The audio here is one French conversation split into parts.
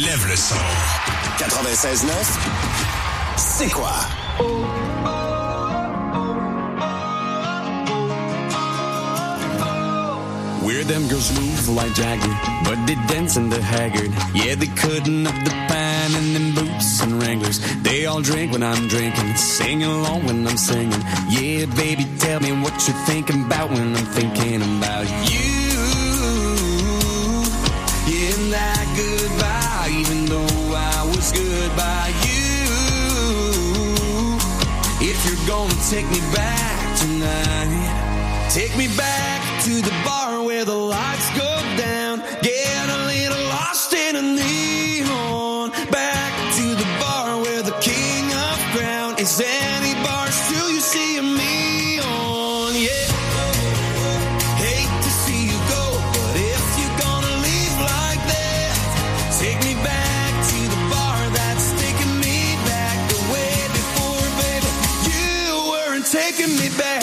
Lève le son. 96.9, c'est quoi? Where them girls move like Jagger, but they dance in the haggard. Yeah, they cutting up the pine in them boots and Wranglers. They all drink when I'm drinking, sing along when I'm singing. Yeah, baby, tell me what you're thinking about when I'm thinking about you. Yeah, and that goodbye, even though I was good by you. If you're gonna take me back tonight, take me back to the bar where the lights go down. Get a little lost in a neon. Back to the bar where the king of crown is any bar still you see me on. Yeah. Hate to see you go, but if you're gonna leave like that, take me back to the bar that's taking me back the way before, baby. You weren't taking me back.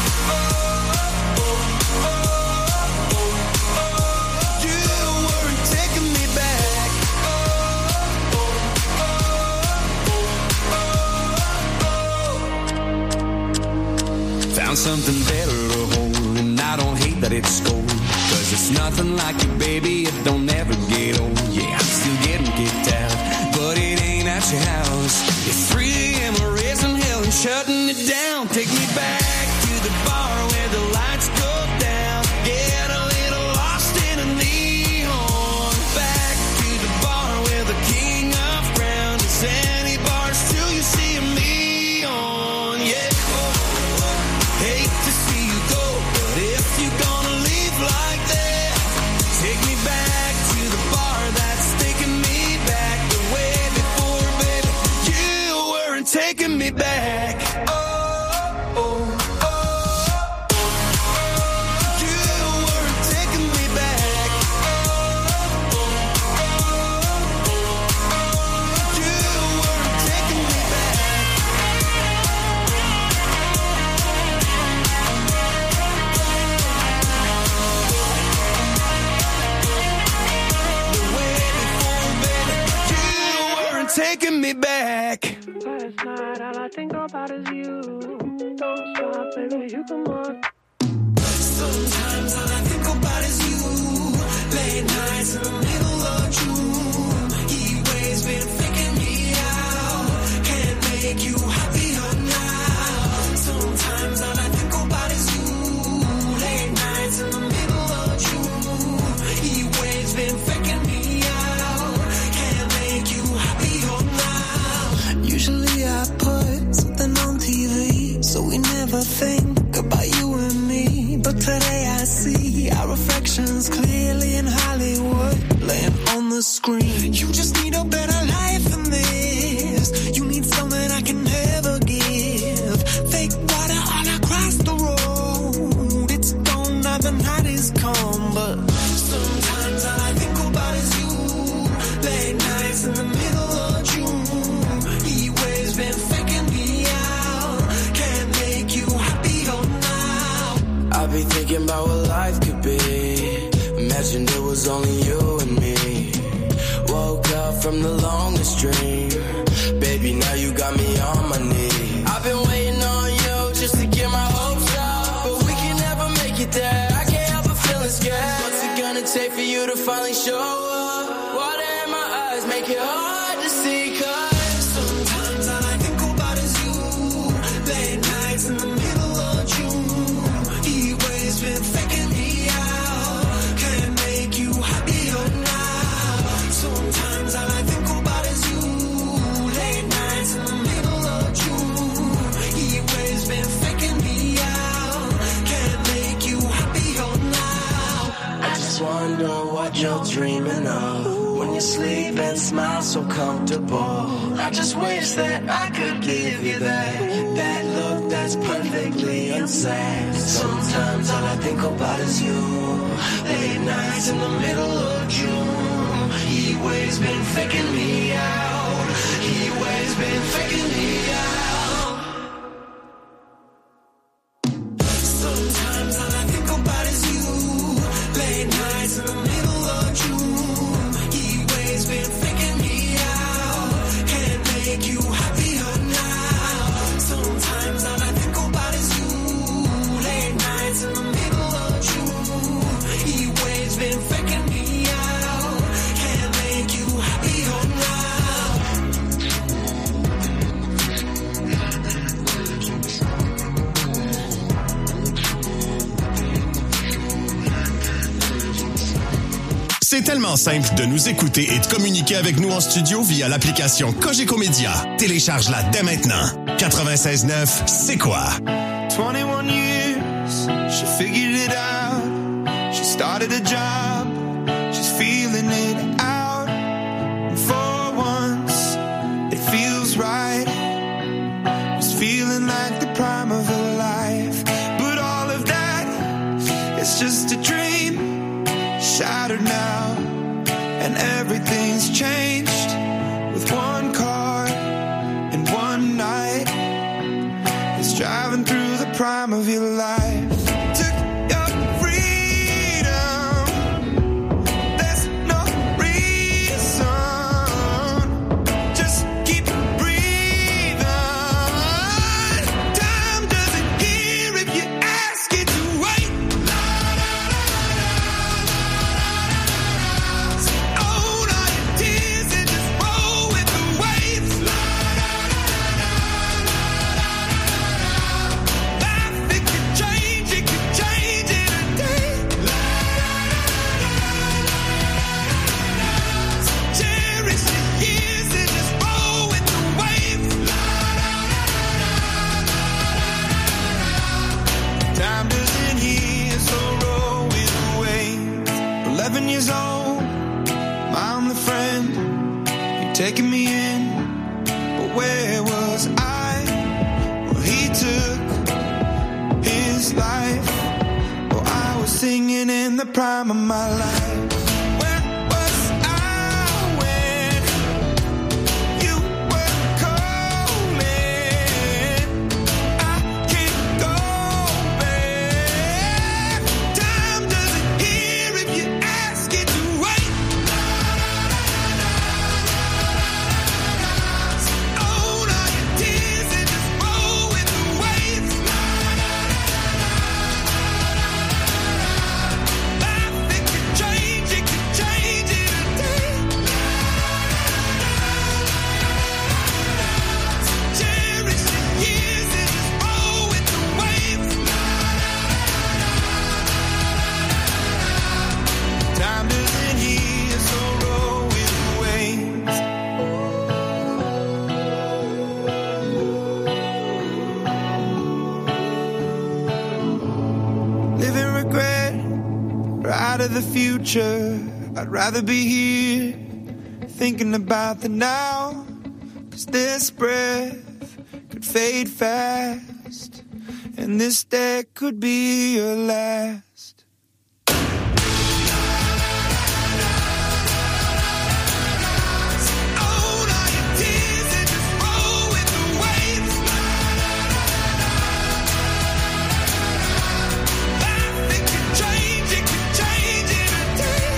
Something better to hold, and I don't hate that it's cold, cause it's nothing like you, baby, it don't ever get old. Yeah, I'm still getting kicked out, but it ain't at your house. It's 3 a.m. we're raising hell and shutting it down. Take me back to the bar where the lights go down. Get a little lost in a neon. Back to the bar where the king of crown is any bar still you see me on. Yeah. Hate to see you go, but if you're gonna leave like that, take me back to the bar that's taking me back the way before, baby. You weren't taking me back. Taking me back. Last night, all I think about is you. Don't stop, baby, you come on. Sometimes all I think about is you. Late nights in the middle of June. Heat waves been faking me out. Can't make you happier now. Sometimes all I think about is you. Late nights in the middle of June. Heat waves been faking me out. Can't make you happier now. Usually I put something on TV, so we never think about you and me. But today I see our reflections clearly in Hollywood, laying on the screen. You just need a better life than this. You need something I can never give. Fake water all across the road. It's gone now, the night is come. But sometimes all I think about is you. Late nights in the middle of June. Heat waves been faking me out. Can't make you happier now. I be thinking about what life could be. Imagined it was only you and me. Woke up from the longest dream. Baby, now you got me on my knees. I've been waiting on you just to get my hopes up, but we can never make it there. I can't help but feeling scared. What's it gonna take for you to finally show up? Water in my eyes make it hard to see, cause sometimes all I think about is you. Late nights in the middle of June. Heat waves been faking me out. Can't make you happier now. Sometimes all I think about is you. Late nights in the middle of June. Heat waves been faking me out. Can't make you happier now. I just wonder what you're dreaming of when you sleep and smile so comfortable. I just wish that I could give you that look that's perfectly insane. Sometimes all I think about is you. Late nights in the middle of June. Heat waves been faking me out. Heat waves been faking me out. Sometimes all I think about is you. Late nights in the middle of June. Heat waves been faking me C'est tellement simple de nous écouter et de communiquer avec nous en studio via l'application Cogeco Média. Télécharge-la dès maintenant. 96.9, c'est quoi? 21 years, she figured it out. She started a job, she's feeling it out. And for once, it feels right. It's feeling like the prime of her life. But all of that is just a dream, shattered now. And everything's changed with one car and one night. It's driving through the prime of your life. Took your freedom. There's no reason. Just keep breathing. Time doesn't hear if you ask it to wait. Own all your tears and just roll with the waves. Life, it could change in a day. Cherish the years and just roll with the waves. Time doesn't heal, so roll with the waves. 11 years old, I'm the friend. You're taking me in, but where was I? Well, he took his life. Oh, I was singing in the prime of my life. Where was I when you were calling? I can't go back. Time doesn't hear if you ask it to wait. Own all your tears and just roll with the waves. Life, it could change in a day. Cherish the years and just roll with the waves. Time doesn't heal, so roll with the waves. Live in regret, or out of the future. I'd rather be here, thinking about the now. 'Cause this breath could fade fast, and this day could be your last. Own all your tears and just roll with the waves. Life, it could change in a day.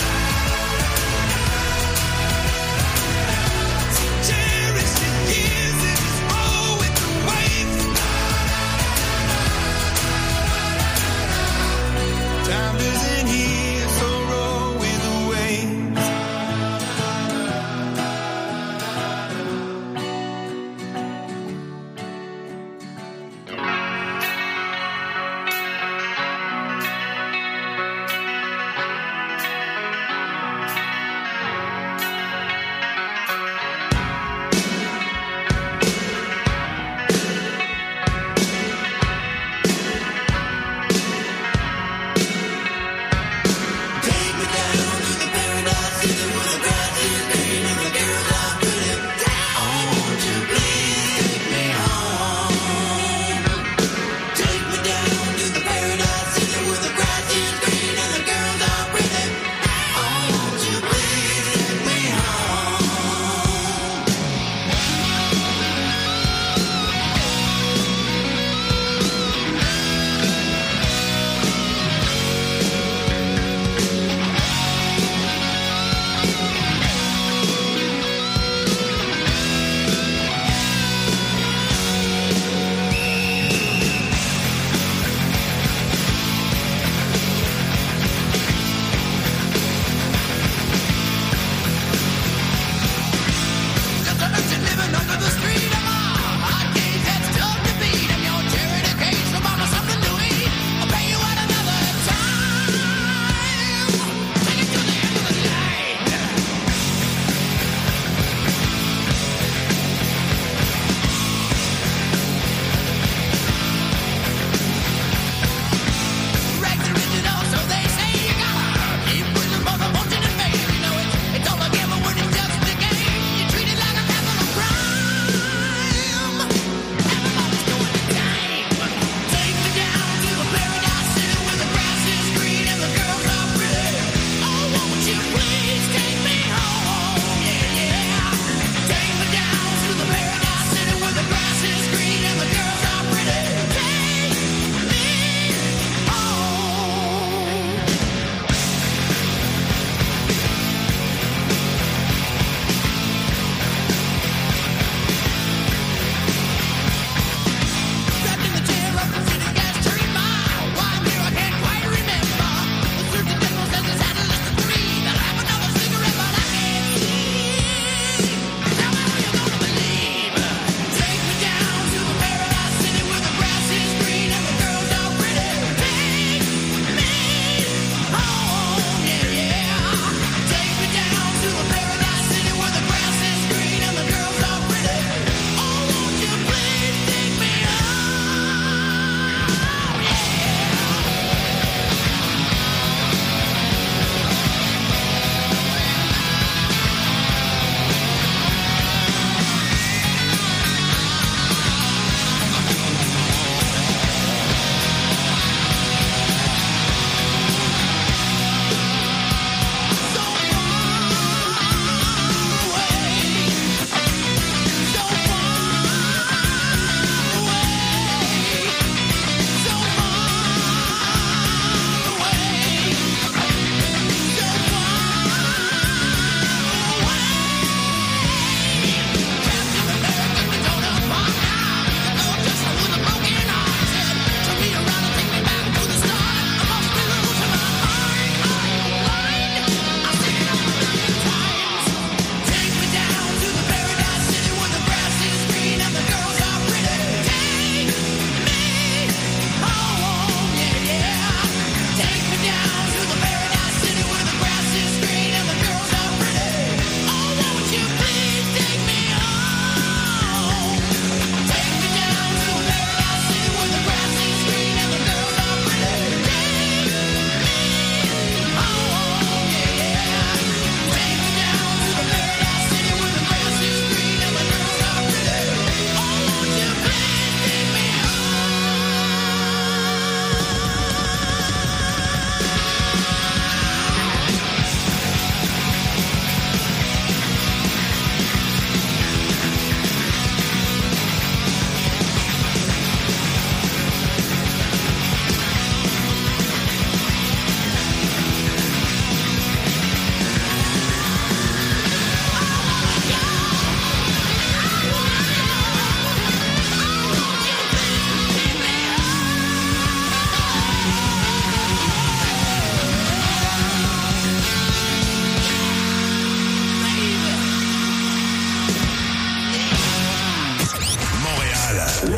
Cherish the years and just roll with the waves.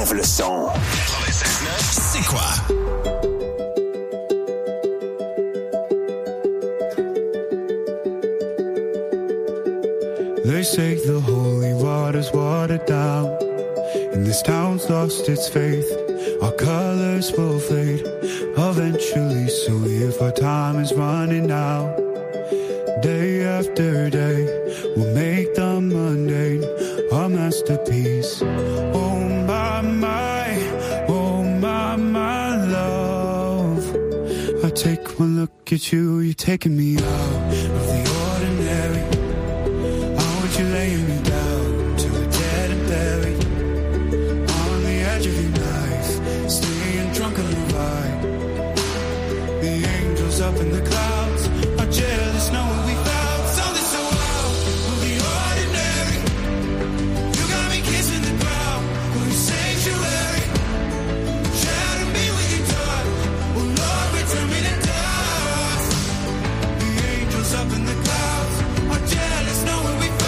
Lève le son. 96.9, c'est quoi? They say the holy water's watered down, and this town's lost its faith. Our colors will fade eventually, so if our time is running out, day after day, we'll make the mundane our masterpiece. Oh my love, I take one look at you, you're taking me out of the ordinary. You laying me down to a dead and buried on the edge of your knife, staying drunk on the ride. The angels up in the clouds are jealous knowing we found something so out of the ordinary. You got me kissing the ground, oh, your sanctuary. Shadow me when you touch, oh Lord, return me to dust. The angels up in the clouds are jealous knowing we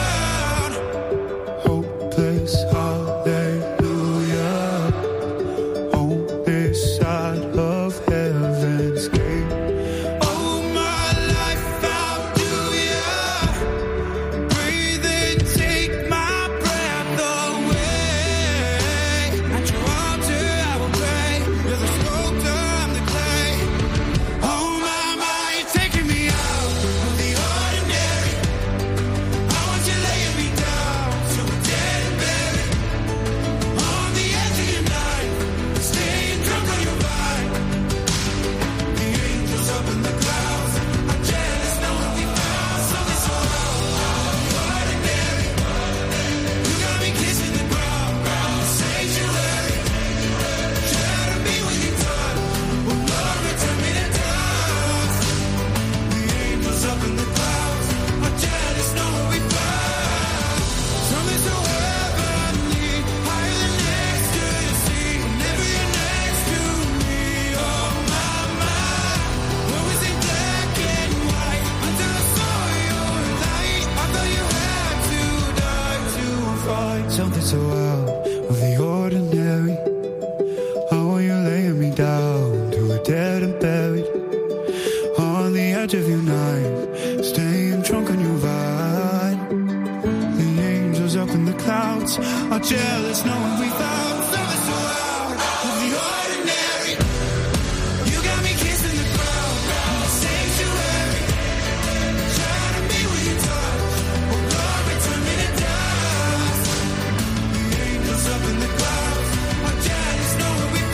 hallelujah, on this side of heaven's gate. Oh, my life, how do ya breathe and take my breath away? At your altar I will pray, you're the sculptor, I'm the clay. Oh my, you're taking me out of the ordinary. I want you laying me down to a dead and buried on the edge of your night, staying drunk on your vine. The angels up in the clouds are jealous knowing we found something so out of the ordinary. You got me kissing the ground, sanctuary. Shadow me when you touch, oh Lord, return me to dust. The angels up in the clouds are jealous knowing we found something so heavenly, higher than next to the sea. Whenever you're next to me, oh my, when we say black and white, until I saw your light, I thought you had to die to find something so out of the ordinary. How are you laying me down to a dead and buried on the edge of your knife, staying drunk on your vine. The angels up in the clouds are jealous knowing we found something so out of the ordinary. You got me kissing the ground, sanctuary. Shadow me when you touch, oh Lord, return me to dust. The angels up in the clouds are jealous knowing we found.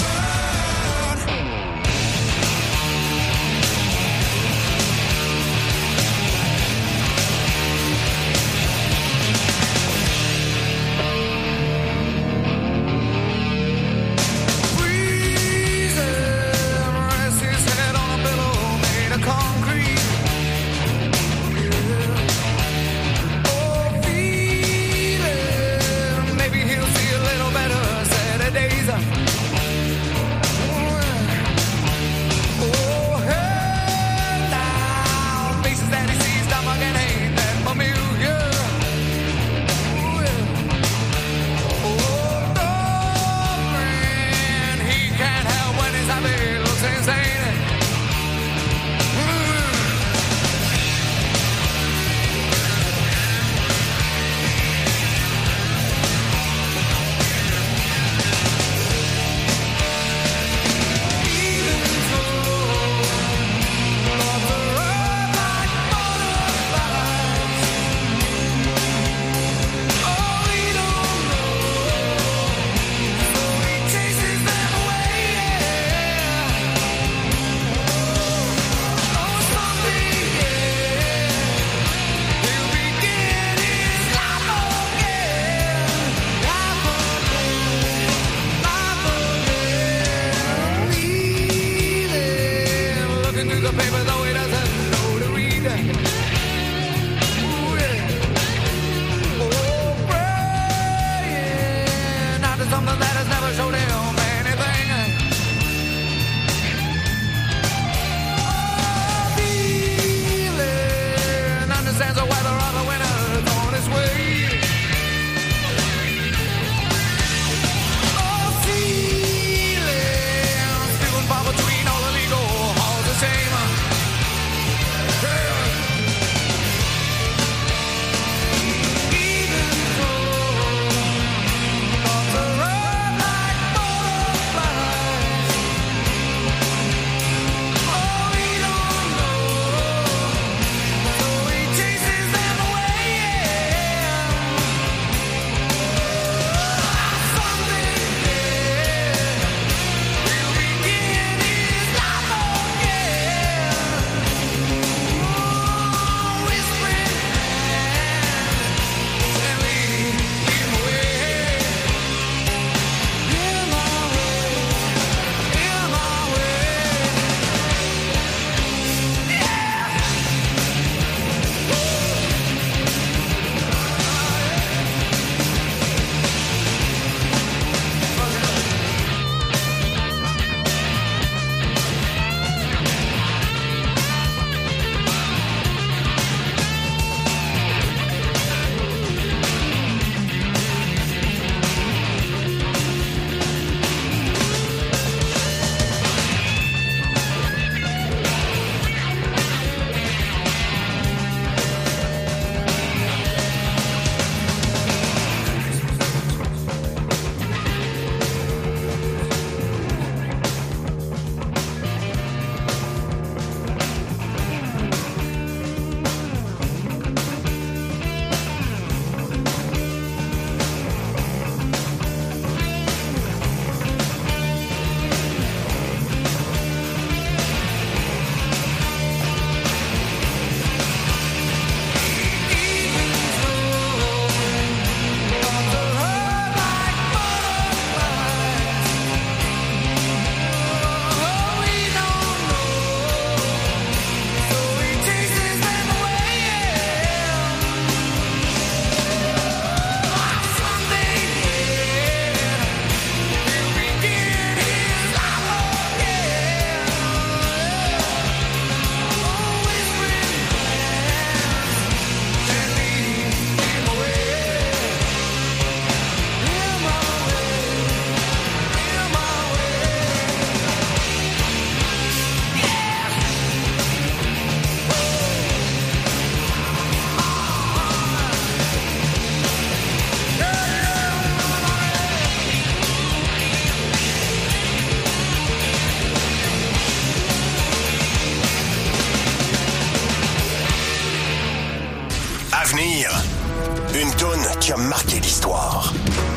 À venir, une toune qui a marqué l'histoire.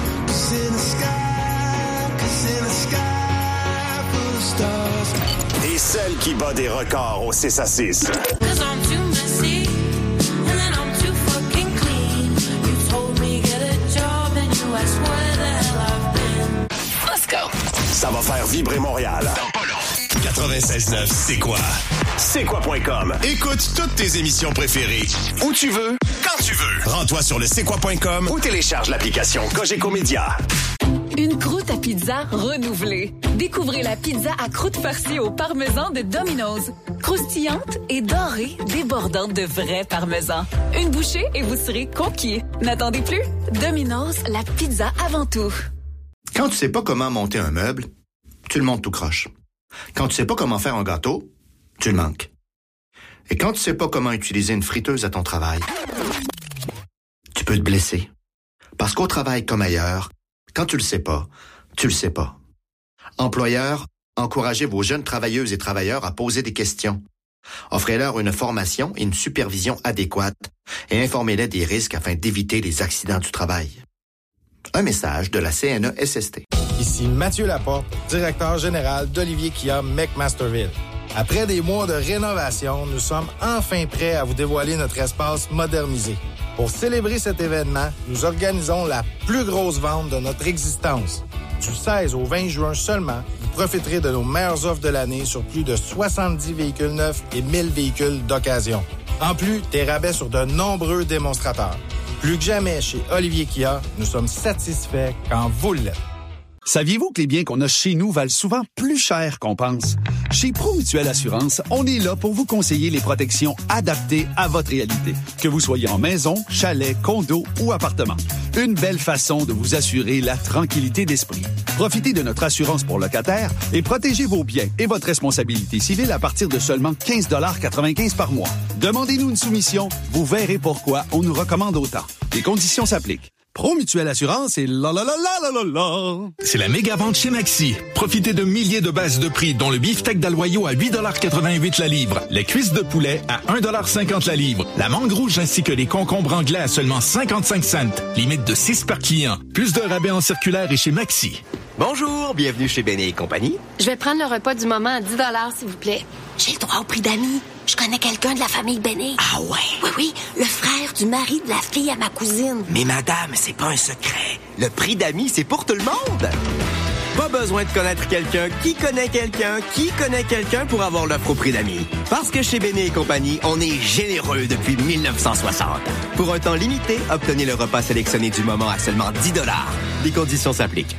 Et celle qui bat des records au 6 à 6. Ça va faire vibrer Montréal. Dans pas long. 96.9, c'est quoi? C'est quoi.com. Écoute toutes tes émissions préférées. Où tu veux, quand tu veux. Rends-toi sur le c'est quoi.com ou télécharge l'application Cogeco Média. Une croûte à pizza renouvelée. Découvrez la pizza à croûte farcie au parmesan de Domino's. Croustillante et dorée, débordante de vrai parmesan. Une bouchée et vous serez conquis. N'attendez plus. Domino's, la pizza avant tout. Quand tu sais pas comment monter un meuble, tu le montes tout croche. Quand tu sais pas comment faire un gâteau, tu le manques. Et quand tu sais pas comment utiliser une friteuse à ton travail, tu peux te blesser. Parce qu'au travail comme ailleurs, quand tu le sais pas, tu le sais pas. Employeurs, encouragez vos jeunes travailleuses et travailleurs à poser des questions. Offrez-leur une formation et une supervision adéquate et informez-les des risques afin d'éviter les accidents du travail. Un message de la CNESST. Ici Mathieu Laporte, directeur général d'Olivier Kia McMasterville. Après des mois de rénovation, nous sommes enfin prêts à vous dévoiler notre espace modernisé. Pour célébrer cet événement, nous organisons la plus grosse vente de notre existence. Du 16 au 20 juin seulement, vous profiterez de nos meilleures offres de l'année sur plus de 70 véhicules neufs et 1000 véhicules d'occasion. En plus, des rabais sur de nombreux démonstrateurs. Plus que jamais, chez Olivier Kia, nous sommes satisfaits quand vous l'êtes. Saviez-vous que les biens qu'on a chez nous valent souvent plus cher qu'on pense? Chez ProMutuelle Assurance, on est là pour vous conseiller les protections adaptées à votre réalité. Que vous soyez en maison, chalet, condo ou appartement. Une belle façon de vous assurer la tranquillité d'esprit. Profitez de notre assurance pour locataires et protégez vos biens et votre responsabilité civile à partir de seulement 15,95 $ par mois. Demandez-nous une soumission, vous verrez pourquoi on nous recommande autant. Les conditions s'appliquent. ProMutuelle Assurance et la la la la la la la. C'est la méga vente chez Maxi. Profitez de milliers de bases de prix, dont le beefsteak d'Aloyau à 8,88 $ la livre, les cuisses de poulet à 1,50 $ la livre, la mangue rouge ainsi que les concombres anglais à seulement 55 cents. Limite de 6 par client. Plus de rabais en circulaire et chez Maxi. Bonjour, bienvenue chez Béné et compagnie. Je vais prendre le repas du moment à 10 $, s'il vous plaît. J'ai le droit au prix d'amis. Je connais quelqu'un de la famille Béné. Ah ouais? Oui, le frère du mari de la fille à ma cousine. Mais madame, c'est pas un secret. Le prix d'amis, c'est pour tout le monde. Pas besoin de connaître quelqu'un qui connaît quelqu'un qui connaît quelqu'un pour avoir l'offre au prix d'amis. Parce que chez Béné et compagnie, on est généreux depuis 1960. Pour un temps limité, obtenez le repas sélectionné du moment à seulement 10 $. Les conditions s'appliquent.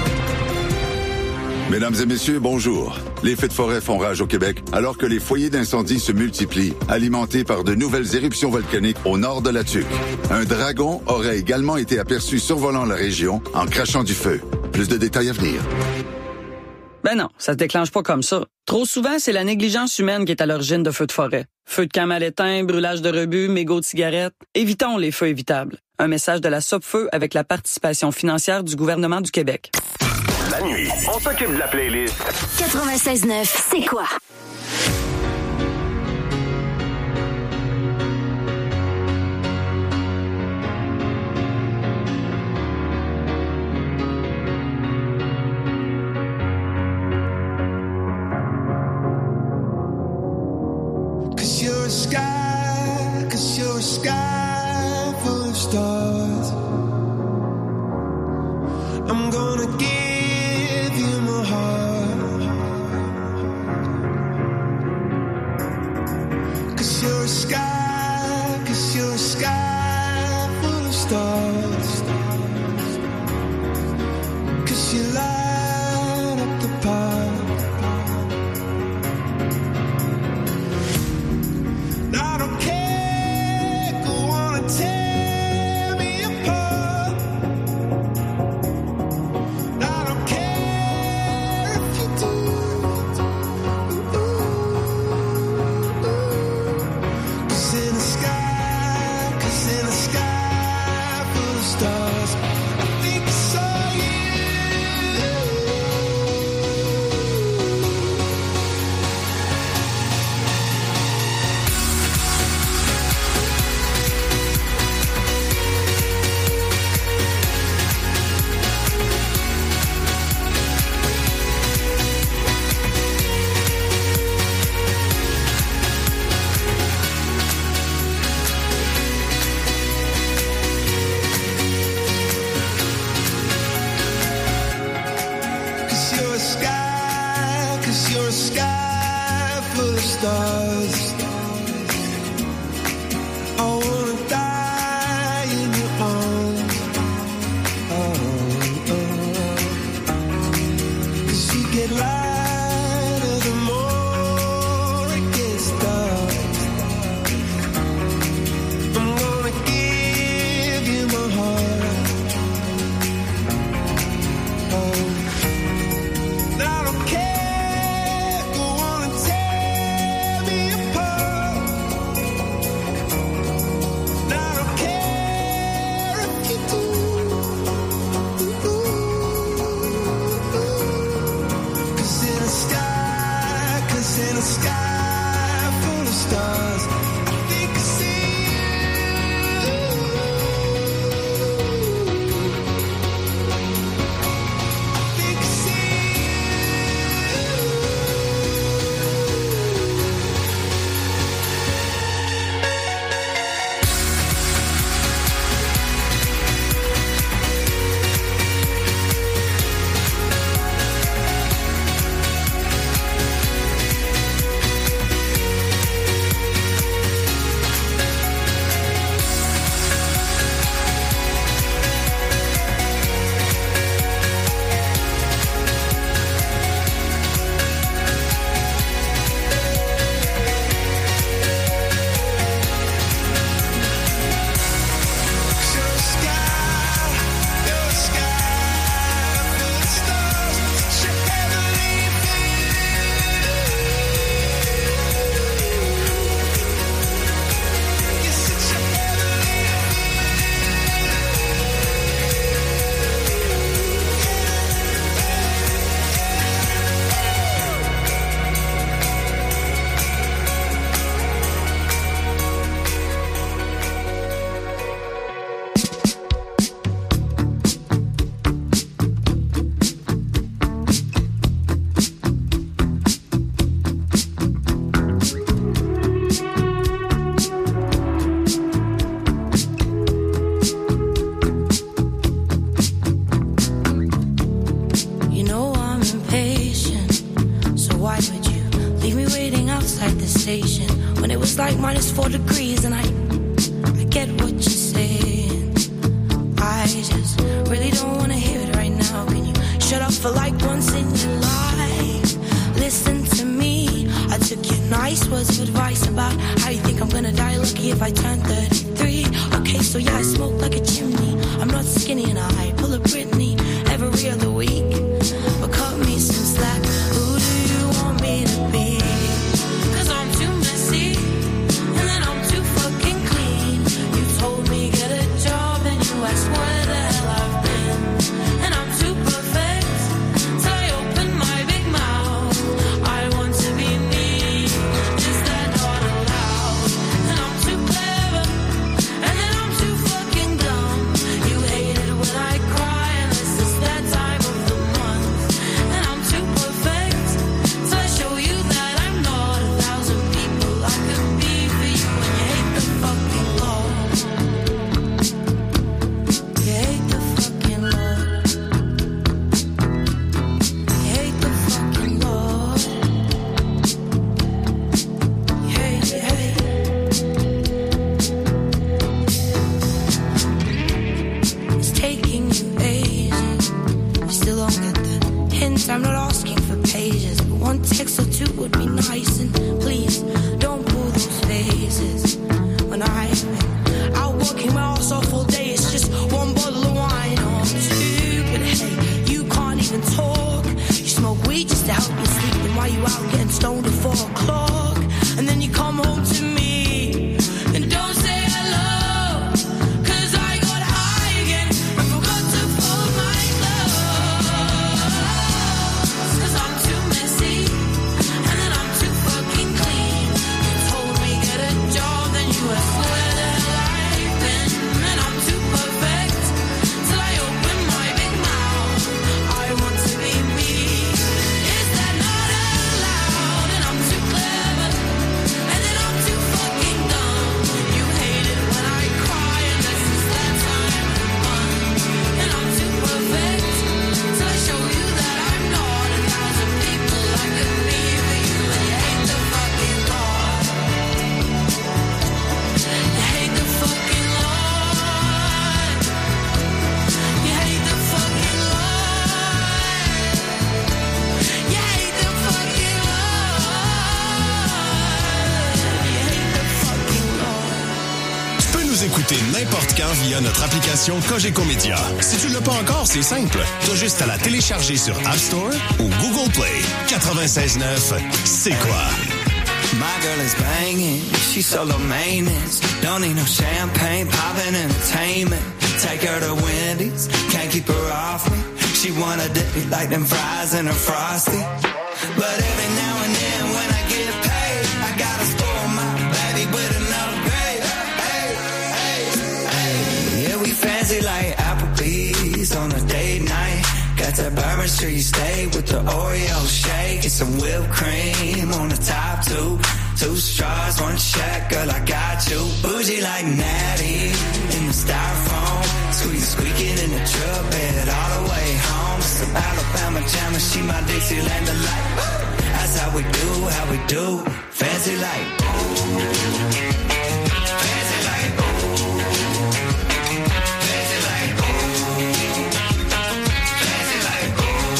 Mesdames et messieurs, bonjour. Les feux de forêt font rage au Québec alors que les foyers d'incendie se multiplient, alimentés par de nouvelles éruptions volcaniques au nord de la Tuque. Un dragon aurait également été aperçu survolant la région en crachant du feu. Plus de détails à venir. Ben non, ça se déclenche pas comme ça. Trop souvent, c'est la négligence humaine qui est à l'origine de feux de forêt. Feux de camp mal éteints, brûlage de rebut, mégots de cigarettes. Évitons les feux évitables. Un message de la Sopfeu avec la participation financière du gouvernement du Québec. La nuit, on s'occupe de la playlist. 96.9, c'est quoi? Cause you're a sky full of stars. I'm gonna give you my heart. minus 4 degrees, and I get what you're saying. I just really don't want to hear it right now. Can you shut up for like once in your life? Listen to me. I took your nice words of advice about how you think I'm gonna die lucky if I turn 33. Okay, so yeah, I smoke like a chimney. I'm not skinny and I pull a Britney every other week. But cut me some slack. Who do you want me to be? 'Cause I'm too messy and then I'm too fucking clean. You told me get a job and you asked where the hell I've been. And I'm too perfect till I open my big mouth. I want to be me. Is that not allowed? And I'm too clever and then I'm too fucking dumb. You hate it when I cry unless it's that time of the month. And I'm too perfect so I show you that I'm not 1,000 people I could be for you. And you hate the fucking law. You hate the fucking law. You hate the fucking law. You hate it, hate it. It's taking you ages. You still don't get the hint. I'm not asking for pages, but one text or two would be nice. And please don't pull those phases. When I've been out working my ass off all day, it's just one bottle of wine or two. But hey, you can't even talk. You smoke weed just to help you sleep. Then why you out getting stoned at 4 o'clock? And then you come home to me and don't say hello. 'Cause I got high again and forgot to fold my clothes. 'Cause I'm too messy and then I'm too fucking clean. You told me get a job, then you asked where the hell I've been. And I'm too perfect till I open my big mouth. I want to be me. Is that not allowed? And I'm too clever and then I'm too fucking dumb. You hate it when I cry unless it's that time of the month. And I'm too perfect till I show you that I'm not 1,000 people I could be for you. And you hate the fucking law. You hate the fucking law. You hate the fucking law. You hate the fucking law. Tu peux nous écouter n'importe quand via notre application Cogeco Média. Si tu l'as pas encore, c'est simple. T'as juste à la télécharger sur App Store ou Google Play. 96.9, c'est quoi? My girl is banging, she's solo maintenance. Don't need no champagne, poppin' entertainment. Take her to Wendy's, can't keep her off me. She wanna dip it like them fries in her Frosty. But every now and then when I get paid, I gotta spoil my baby with an upgrade. Hey, hey, hey. Yeah, we fancy like Applebee's on a date night. Got that Bourbon Street steak with the Oreo shake and some whipped cream on the top two. 2 straws, 1 check, girl, I got you. Bougie like Natty in the styrofoam. Squeaking in the truck bed all the way home. Some Alabama jammer, she my Dixieland delight. That's how we do, fancy like. Fancy like. Fancy like. Fancy like.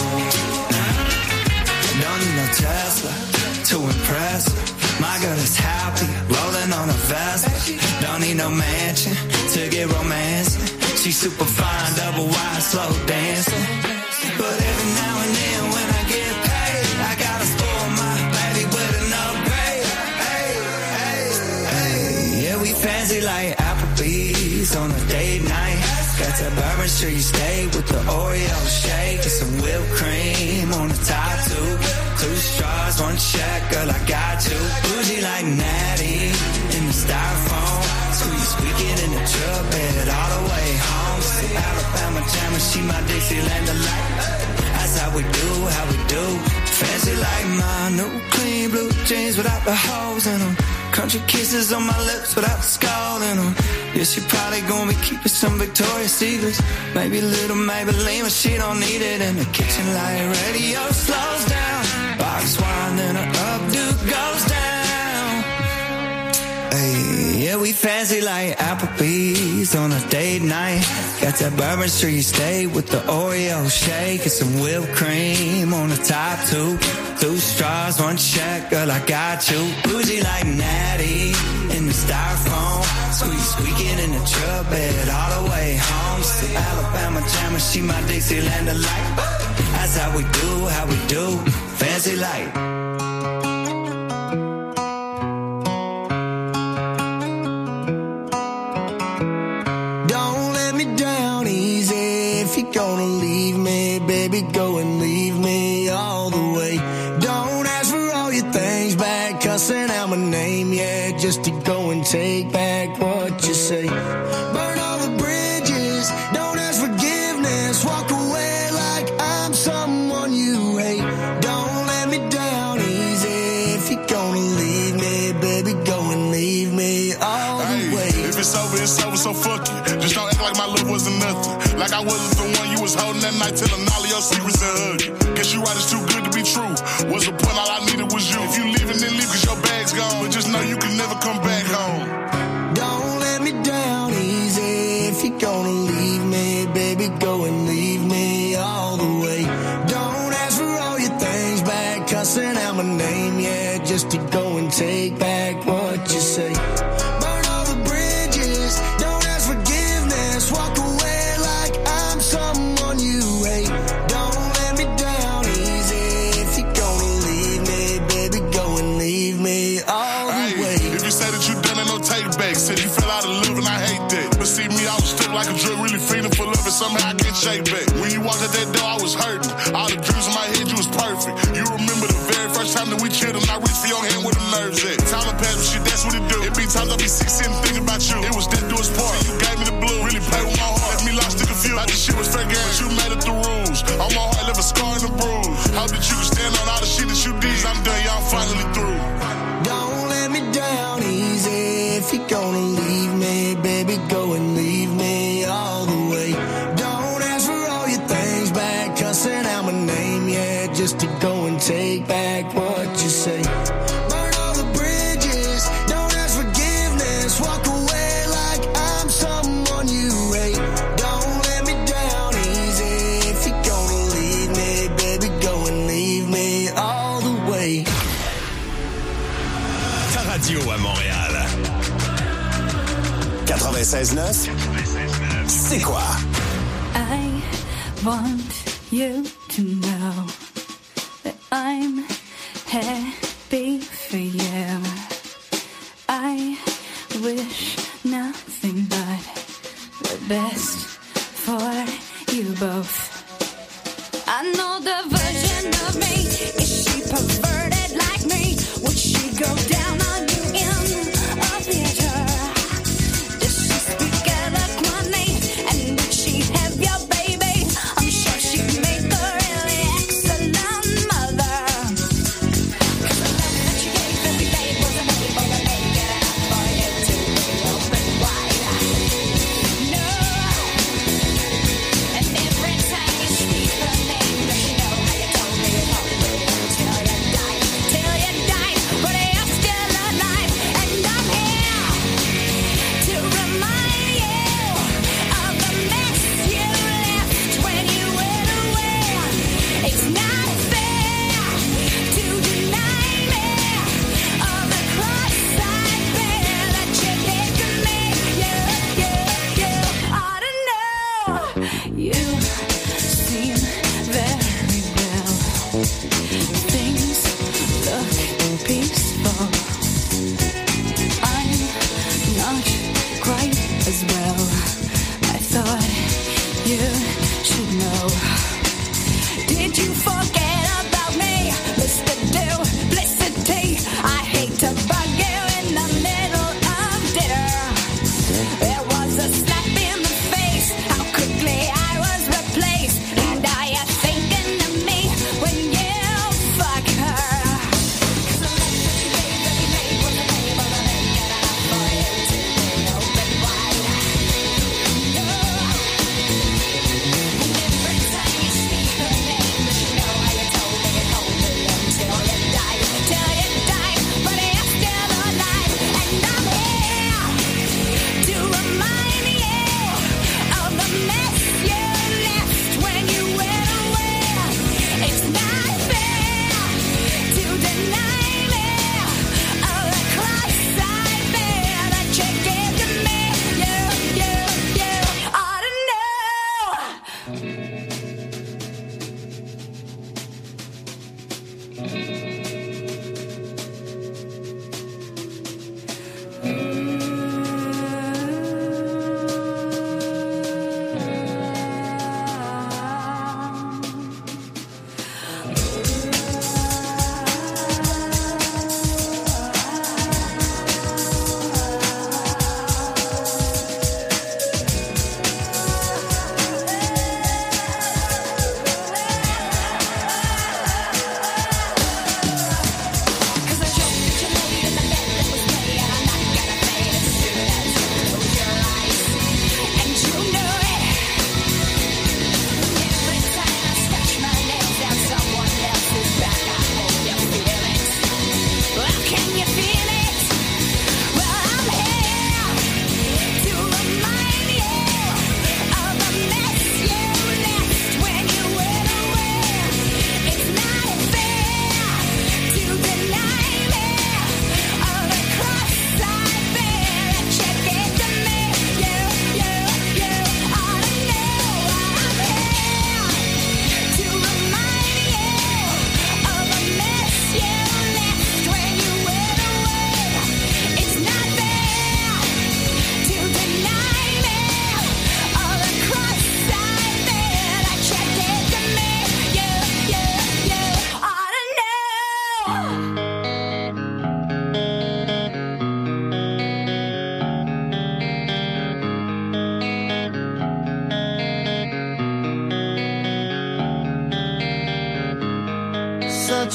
Don't need no Tesla to impress her. My girl is happy, rolling on a Vespa. Don't need no mansion to get romancing. She's super fine, double wide, slow dancing. But every now and then when I get paid, I gotta spoil my baby with an upgrade. Hey, hey, hey. Yeah, we fancy like Applebee's on a date night. Got that Bourbon Street steak with the Oreo shake and some whipped cream on the top two. 2 straws, 1 check, girl, I got you. Bougie like Natty in the styrofoam. Squeaking in the truck bed all the way home. Some Alabama jammer, she my Dixieland delight. That's how we do. Fancy like my new clean blue jeans without the holes in them. Country kisses on my lips without the skull in them. Yeah, she probably gonna be keeping some Victoria's Secrets. Maybe a little Maybelline, but she don't need it in the kitchen like radio slows down. Box wine, then her updo goes down. Hey, yeah, we fancy like Applebee's on a date night. Got that Bourbon Street steak with the Oreo shake and some whipped cream on the top two. 2 straws, 1 check, girl, I got you. Bougie like Natty in the styrofoam. Squeaking in the truck bed all the way home. Still Alabama jammer, she my Dixieland delight. That's how we do, fancy like. Don't let me down easy. If you're gonna leave me, baby, go and leave me all the way. Don't ask for all your things back, cussing out my name, yeah, just to go and take back what you say. Burn all the bridges, don't ask forgiveness, walk away like I'm someone you hate. Don't let me down easy. If you're gonna leave me, baby, go and leave me all the way. If it's over, so fuck it. Just don't act like my love wasn't nothing. Like I wasn't the one you was holding that night, telling all of your secrets and hugging. Guess you right, it's too good to be true. What's the point? All I needed was you. If you leaving, then leave, cause your bag's gone. But just know you can never come back home. Don't let me down easy. If you're gonna leave me, baby, go and leave me all the way. Don't ask for all your things back, cussing out my name, yeah, just to go and take back what you say. Burn all the bridges, don't ask forgiveness, walk away like I'm someone you hate. Don't let me down easy. If you're gonna leave me, baby, go and leave me all the way. If you say that you done it, no take back. Said you fell out of love and I hate that. But see me, I was stripped like a drug, really feeling for love and somehow I can't shake back. When you walked out that door, I was hurting. All the dreams in my head, you was perfect. You remember the very first time that we chilled and I reached for your hand where the nerves at. Time to pass, but shit, that's what it do. It be times I be sick sitting thinking about you. It was that do its part. You gave me the blue, really played with my heart. Left me lost and confused. Like the shit was fair game, but you made it the rules. On my heart, left a scar and a bruise. Hope that you can stand on all the shit that you did. I'm done, y'all finally through. Don't let me down easy. If you're gonna leave me, baby, go and leave me all the way. Don't ask for all your things back, cussing out my name, yeah, just to go and take back what you say. Burn all the bridges, don't ask forgiveness, walk away like I'm someone you hate. Don't let me down easy. If you're gonna leave me, baby, go and leave me all the way. Ta radio à Montréal. 96.9. C'est quoi? I want you to know that I'm happy for you. I wish nothing but the best for you both. I know the version of me. Is she perverted like me? Would she go down on you in a theater? Does she speak eloquently? And would she have your baby? I'm sure she'd make a really excellent mother. 'Cause the love that you gave every day wasn't only for the naked and for you to be open wide. No, and every time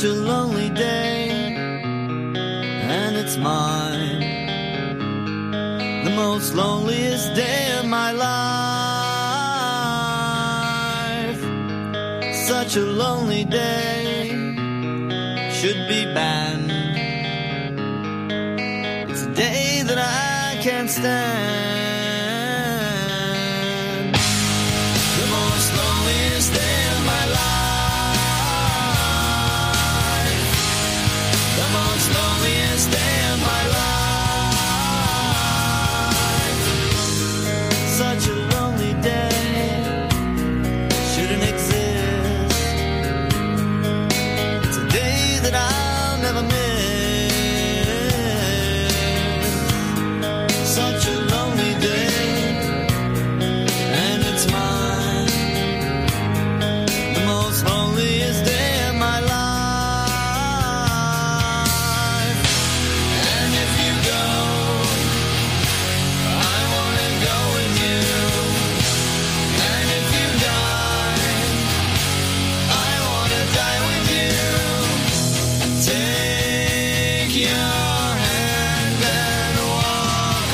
such a lonely day, and it's mine, the most loneliest day of my life. Such a lonely day should be banned. It's a day that I can't stand. The most loneliest day of my life. The most loneliest day of my life. Such a lonely day shouldn't exist. It's a day that I'll never miss. Such a lonely day, and it's mine, the most loneliest day of my life. And if you go, I wanna go with you. And if you die, I wanna die with you. Take your hand and walk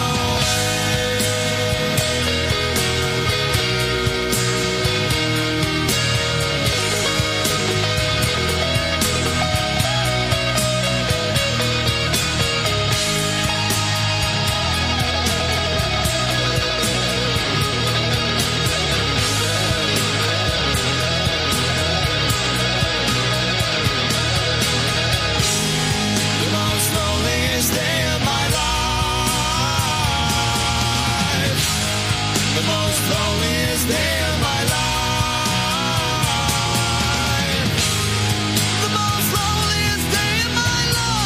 the most loneliest day of my life. The most loneliest day of my life. The most loneliest day of my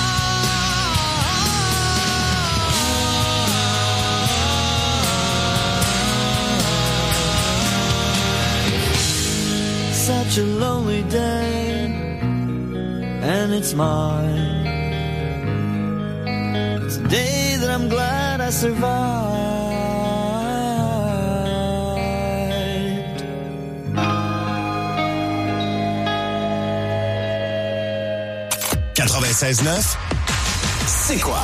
life. Such a lonely day, and it's mine. It's a day that I'm glad I survived. 96.9, c'est quoi?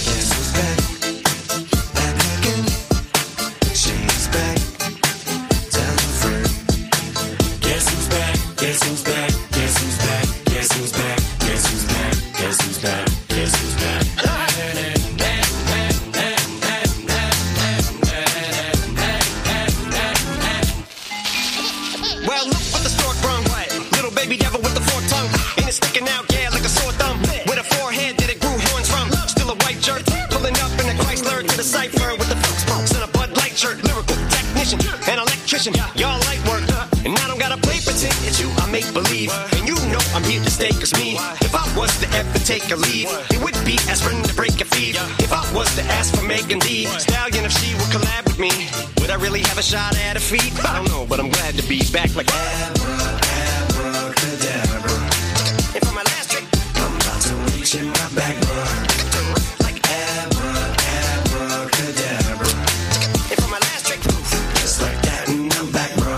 She's back. Tell her friend. Guess who's back? Guess who's back? Guess who's back? Guess who's back? Guess who's back? Guess who's back? Guess who's back? Well, look what the stork brung. Little baby devil with the forked tongue. Ain't it sticking out, yeah, like a sore thumb. With a forehead that it grew horns from. Still a white shirt, pulling up in a Chrysler to the cipher with the folk smokes and a Bud Light shirt. Lyrical technician, an electrician, y'all light work. And I don't gotta play pretend, it's you I make believe. And you know I'm here to stay, cause me, if I was to ever take a leave, it would be aspirin to break a feed. If I was to ask for Megan D Stallion, if she would collab with me, would I really have a shot at a feat? I don't know, but I'm glad to be back like Abracadabra. And for my last trick, I'm about to reach in my back, bro. like Abracadabra. And for my last trick, Just like that, and I'm back, bro.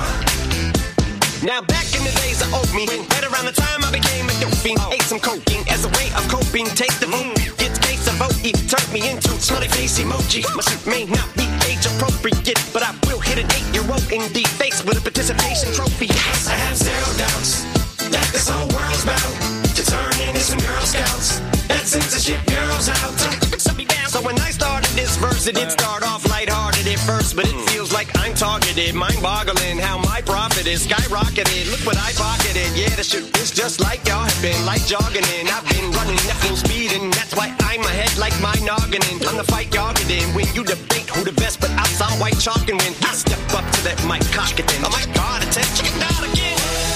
now back in the days of oat meat, right around the time I became a dope fiend, ate some cocaine as a way of coping. Take the vote, gets case of OE, turned me into smiley face emoji. My suit may not be age appropriate, but I will hit an 8-year-old in the face with a participation trophy. I have zero doubts that this whole world's about to turn into some Girl Scouts and censorship girls out. So when I started this verse, it did start off lighthearted at first, but it feels like I'm targeted. Mind-boggling how my profit is skyrocketed. Look what I pocketed. Yeah, the shit is just like y'all have been, like jogging in. I've been running at full speed, and that's why I'm ahead like my noggin. I'm the fight y'all get in. When you debate who the best, but outside white chalk and win. I step up to that mic, cock it then. Oh my God, it's chicken out again.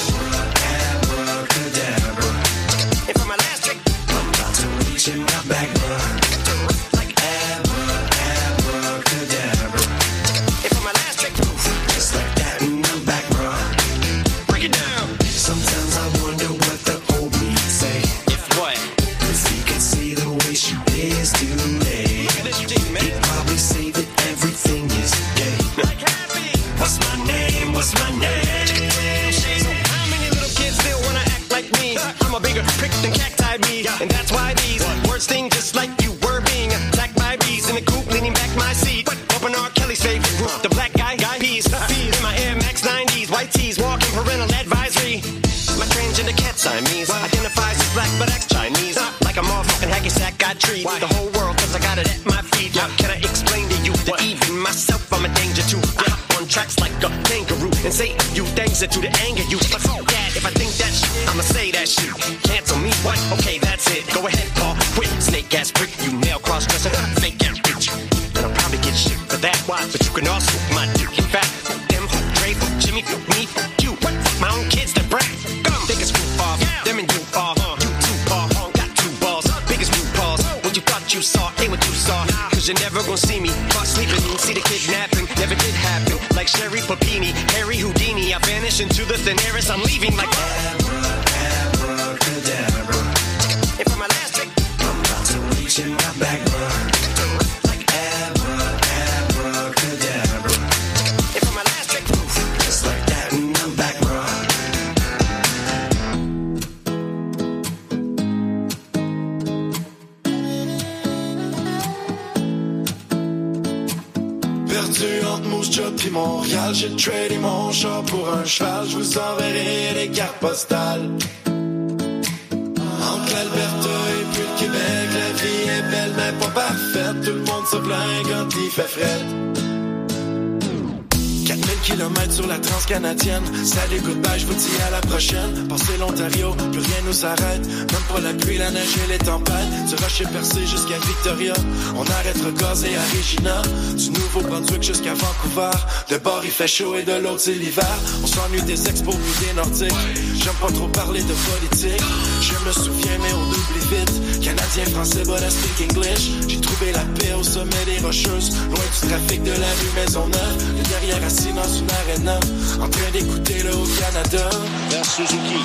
Abracadabra. And for my last trick, I'm about to reach in my back, bro. like Abracadabra. And for my last trick, Just like that, and I'm back, bro. break it down. Sometimes I wonder what the old me say. If what? If he could see the way she is today, Look at this G, man. he'd probably say that everything is gay. Like happy. What's my name? What's my name? be. And that's why these words sting just like you were being attacked by bees in the coop, leaning back my seat. Open R. Kelly's favorite group, the black guy peas. In my Air Max 90s, white tees, walking parental advisory. My transgender cat Siamese identifies as black but acts Chinese. Like a motherfucking hacky sack, got treat the whole world cause I got it at my feet. How can I explain to you that even myself I'm a danger to? I hop on tracks like a kangaroo and say a few things that to the anger you. But fuck that, if I think that shit, I'ma say that shit. Cancel me, what? Okay, that's it. Go ahead, Paul, quit. Snake ass prick, you male cross-dresser, fake ass bitch. And I'll probably get shit for that. Why? But you can also my dick in fat. Them, Dre, Jimmy, me, you. What? My own kids that brat. Think it's roof off, them and you are. You too far, got two balls, biggest blue balls. What you thought you saw ain't what you saw. Cause you're never gonna see me caught sleeping. See the kidnapping, never did happen. Like Sherry Papini, Harry Houdini. I vanish into the thin air as I'm leaving like abracadabra. And for my last trick, I'm about to reach in my back, bro. Like abracadabra. And for my last trick, just like that, and I'm back, bro. Perdu entre Moose Job pis Montréal, j'ai tradé mon char pour un cheval. Je vous enverrai des cartes postales. Entre l'Alberta et puis le Québec, la vie est belle mais pas parfaite. Tout le monde se plaint quand il fait fret. 4000 kilomètres sur la transcanadienne. Salut, goodbye, je vous dis à la prochaine. Passer l'Ontario, plus rien nous arrête. Même pas la pluie, la neige et les tempêtes. Du Rocher percé jusqu'à Victoria. On arrête Rogaze à Regina. Du Nouveau-Brunswick jusqu'à Vancouver. De bord il fait chaud et de l'autre c'est l'hiver. On s'ennuie des expos puis des nordiques. J'aime pas trop parler de politique. Je me souviens mais on oublie vite. Canadien, français, but I speak English. J'ai trouvé la paix au sommet des Rocheuses. Loin du trafic de la rue Maisonneuve. Le derrière assis dans une arena, en train d'écouter le Haut-Canada. Vers Suzuki.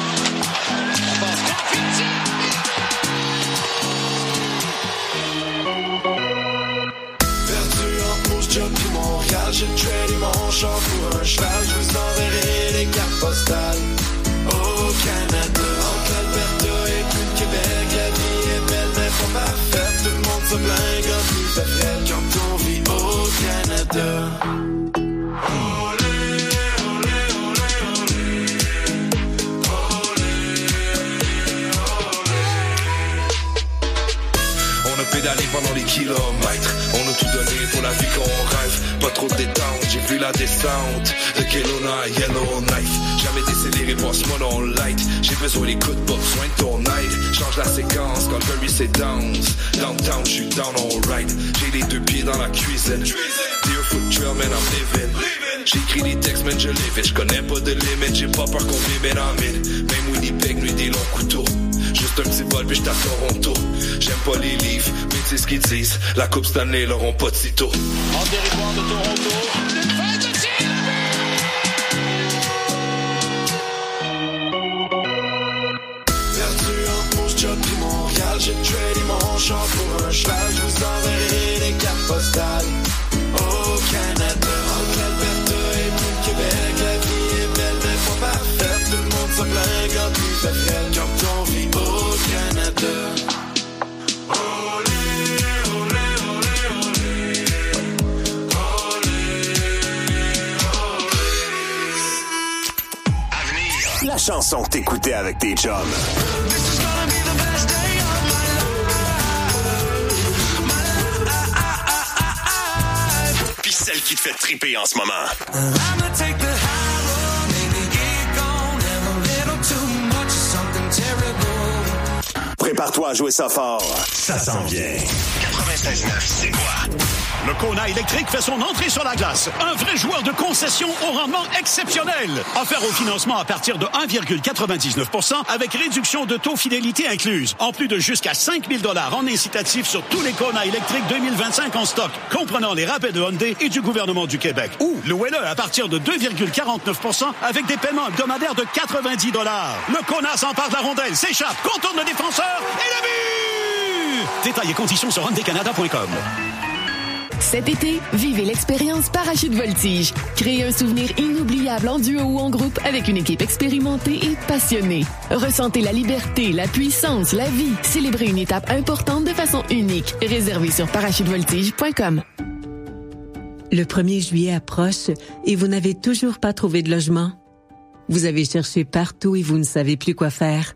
Perdu entre Moose Job pis Montréal, j'ai tradé mon char pour un cheval. Je vous enverrai des cartes postales. Au Canada, entre l'Alberta et puis le Québec, la vie est belle mais pas parfaite. Tout le monde se plaint quand il fait frais. Quand on vit au Canada. Pédaler pendant les kilomètres. On a tout donné pour la vie qu'on rêve. Pas trop de détente, j'ai vu la descente de Kelowna à Yellowknife. Jamais décéléré, passe-moi dans le light. J'ai besoin d'écoute, pas besoin de ton aide. Change la séquence quand le Curry c'est dance. Downtown, j'suis down all right. J'ai les deux pieds dans la cuisine. Deerfoot Trail, man, I'm living. J'écris des textes, man, je live it. J'connais pas de limite, j'ai pas peur qu'on vive en mid. Même Winnipeg, nuit des longs couteaux. Juste un petit vol, puis j't'à Toronto. J'aime pas les livres, mais tu sais ce qu'ils disent. La Coupe Stanley l'auront pas de sitôt. En territoire de Toronto. Perdu entre Moose Job pis Montréal, j'ai tradé mon char pour un cheval. Je vous enverrai des cartes postales. Au Canada, entre l'Alberta et puis le Québec, la vie est belle mais pas parfaite. Tout le monde se plaint quand il fait frais. Quand on vit au Canada. La chanson que t'écoutais avec tes chums. Pis celle qui te fait triper en ce moment. Prépare-toi à jouer ça fort. Ça s'en vient. 96.9, c'est quoi? Le Kona électrique fait son entrée sur la glace. Un vrai joueur de concession au rendement exceptionnel. Offert au financement à partir de 1,99% avec réduction de taux fidélité incluse. En plus de jusqu'à 5 000 $ en incitatif sur tous les Kona électriques 2025 en stock, comprenant les rabais de Hyundai et du gouvernement du Québec. Ou louez-le à partir de 2,49% avec des paiements hebdomadaires de 90 $. Le Kona s'empare de la rondelle, s'échappe, contourne le défenseur et le but! Détails et conditions sur HyundaiCanada.com. Cet été, vivez l'expérience Parachute Voltige. Créez un souvenir inoubliable en duo ou en groupe avec une équipe expérimentée et passionnée. Ressentez la liberté, la puissance, la vie. Célébrez une étape importante de façon unique. Réservez sur parachutevoltige.com. Le 1er juillet approche et vous n'avez toujours pas trouvé de logement. Vous avez cherché partout et vous ne savez plus quoi faire.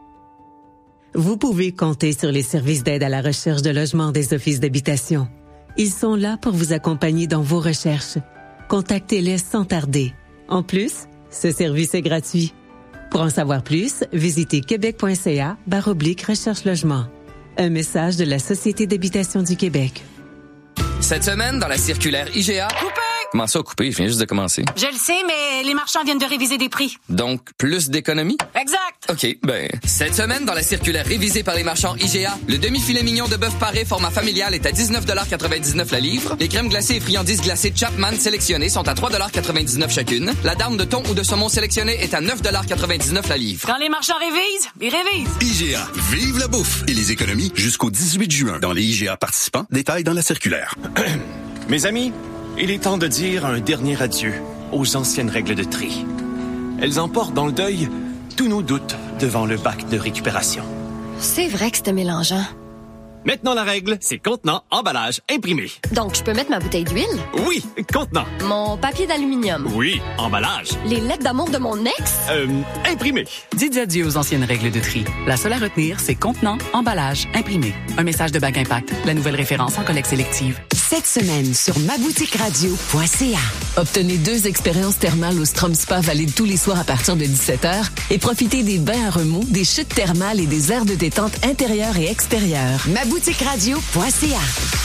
Vous pouvez compter sur les services d'aide à la recherche de logement des offices d'habitation. Ils sont là pour vous accompagner dans vos recherches. Contactez-les sans tarder. En plus, ce service est gratuit. Pour en savoir plus, visitez québec.ca/recherche-logement. Un message de la Société d'habitation du Québec. Cette semaine, dans la circulaire IGA... Coupé! Comment ça, coupé? Je viens juste de commencer. Je le sais, mais les marchands viennent de réviser des prix. Donc, plus d'économies? Exact! OK, cette semaine, dans la circulaire révisée par les marchands IGA, le demi-filet mignon de bœuf paré format familial est à 19,99 $ la livre. Les crèmes glacées et friandises glacées Chapman sélectionnées sont à 3,99 $ chacune. La dinde de thon ou de saumon sélectionnée est à 9,99 $ la livre. Quand les marchands révisent, ils révisent. IGA, vive la bouffe et les économies jusqu'au 18 juin. Dans les IGA participants, détails dans la circulaire. Mes amis, il est temps de dire un dernier adieu aux anciennes règles de tri. Elles emportent dans le deuil tous nos doutes devant le bac de récupération. C'est vrai que c'était mélangeant. Maintenant, la règle, c'est contenant, emballage, imprimé. Donc, je peux mettre ma bouteille d'huile? Oui, contenant. Mon papier d'aluminium? Oui, emballage. Les lettres d'amour de mon ex? Imprimé. Dites adieu aux anciennes règles de tri. La seule à retenir, c'est contenant, emballage, imprimé. Un message de Bac Impact, la nouvelle référence en collecte sélective. Cette semaine sur maboutiqueradio.ca. Obtenez 2 expériences thermales au Strom Spa valide tous les soirs à partir de 17h et profitez des bains à remous, des chutes thermales et des aires de détente intérieures et extérieures. maboutiqueradio.ca.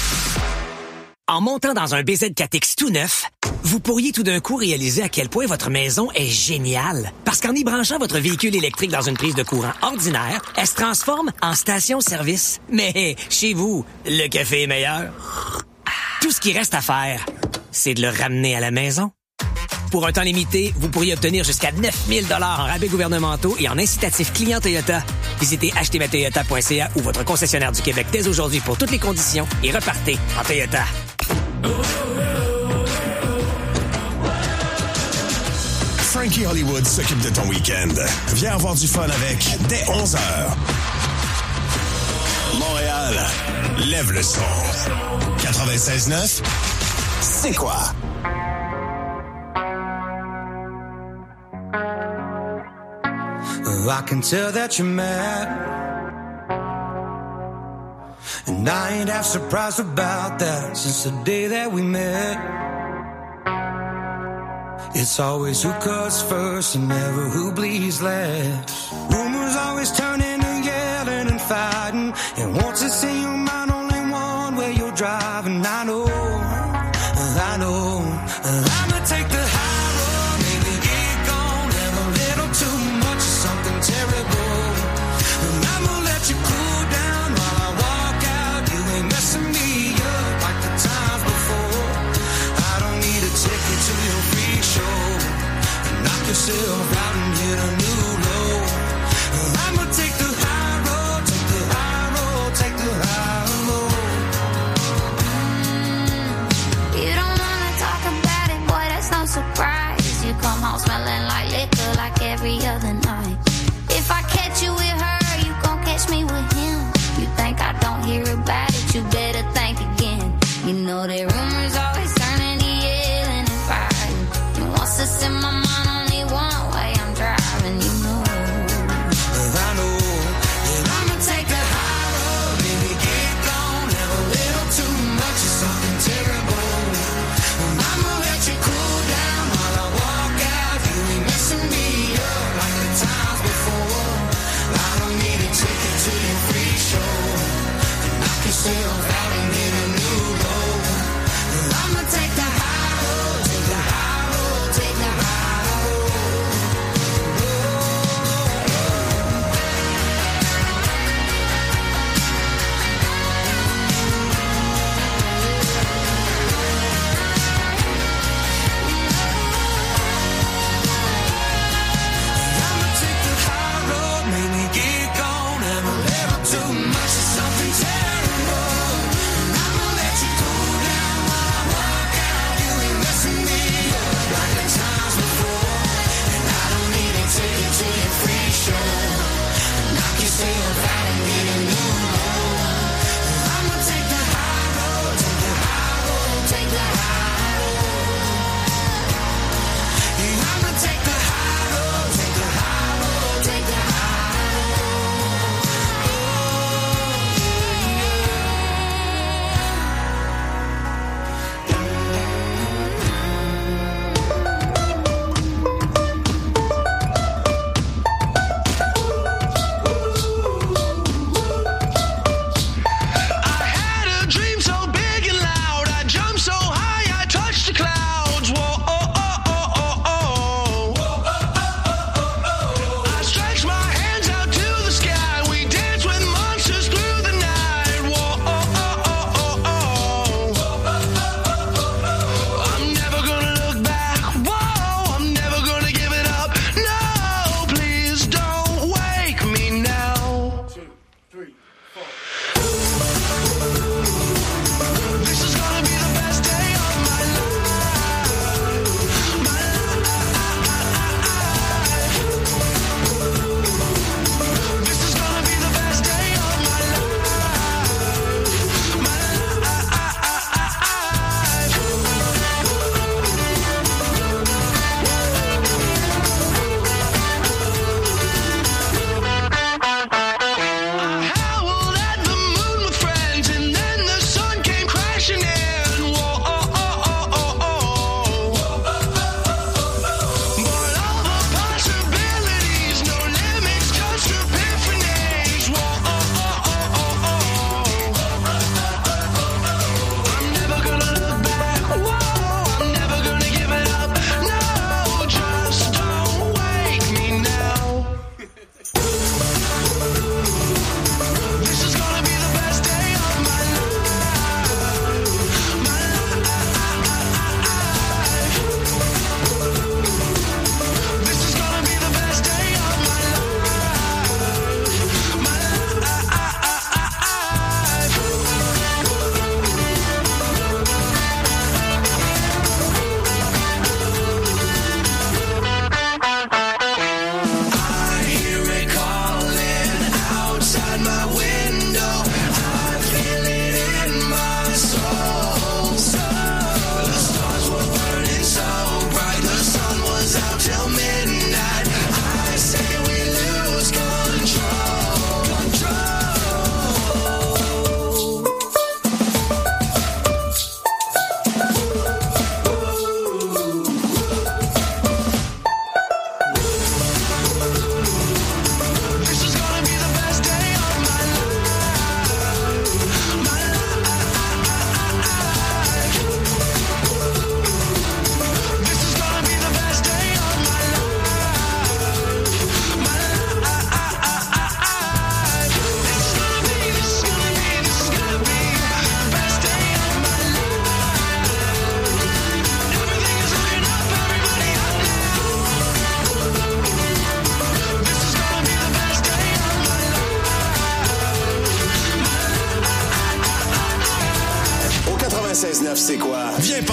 En montant dans un BZ4X tout neuf, vous pourriez tout d'un coup réaliser à quel point votre maison est géniale. Parce qu'en y branchant votre véhicule électrique dans une prise de courant ordinaire, elle se transforme en station-service. Mais chez vous, le café est meilleur. Tout ce qui reste à faire, c'est de le ramener à la maison. Pour un temps limité, vous pourriez obtenir jusqu'à 9 000 $ en rabais gouvernementaux et en incitatifs clients Toyota. Visitez achetermatoyota.ca ou votre concessionnaire du Québec dès aujourd'hui pour toutes les conditions et repartez en Toyota. Frankie Hollywood s'occupe de ton week-end. Viens avoir du fun avec dès 11h. Montréal, lève le son. 96.9, c'est quoi? I can tell that you're mad, and I ain't half surprised about that. Since the day that we met, it's always who cuts first and never who bleeds last. Rumors always turn into yelling and fighting, and once it's in your mind, only one way you're driving. I know, I'ma take the high road, maybe get gone, have a little too much of something terrible, and I'ma let you cool down while I walk out. You ain't messing me up like the times before. I don't need a ticket to your free show. Knock yourself out and hit a new low. I'ma take the high road, take the high road, take the high road. You don't wanna talk about it, boy, that's no surprise. You come home smelling like liquor like every other night. If I catch you with her, you gon' catch me with him. You think I don't hear about it, you better think again. You know that rumors always turning to yelling and fighting. And once it's in my mind, only one way I'm driving, you know. I know that I'ma take the high road, baby, get gone, have a little too much of something terrible. And I'ma let you cool down while I walk out. You ain't messing me up like the times before. I don't need a ticket to your free show. Knock yourself out and hit a new low. I'ma take the high road, take the high road, take the high road.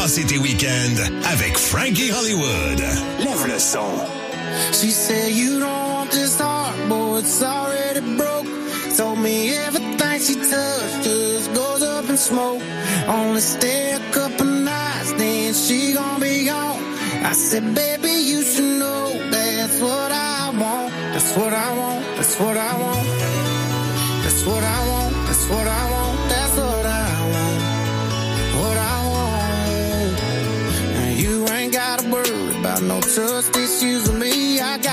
passer tes week-ends avec Frankie Hollywood. Lève le son. She said you don't want this heart, boy, it's already broke. Told me everything she touched just goes up in smoke. Only stay a couple nights, then she gon' be gone. I said, baby, you should know that's what I want. That's what I want. That's what I want. That's what I want. That's what I want. That's what I want. What I want. And you ain't gotta worry about no trust issues with me. I got